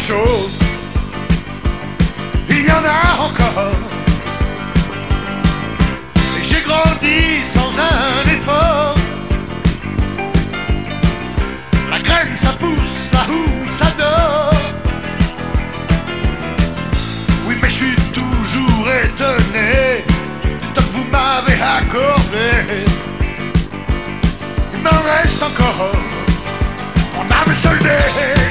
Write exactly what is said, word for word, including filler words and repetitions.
choses, il y en a encore. Et j'ai grandi sans un effort. La graine ça pousse là où ça dort. Oui mais je suis toujours étonné du temps que vous m'avez accordé. Il m'en reste encore, mon âme soldée.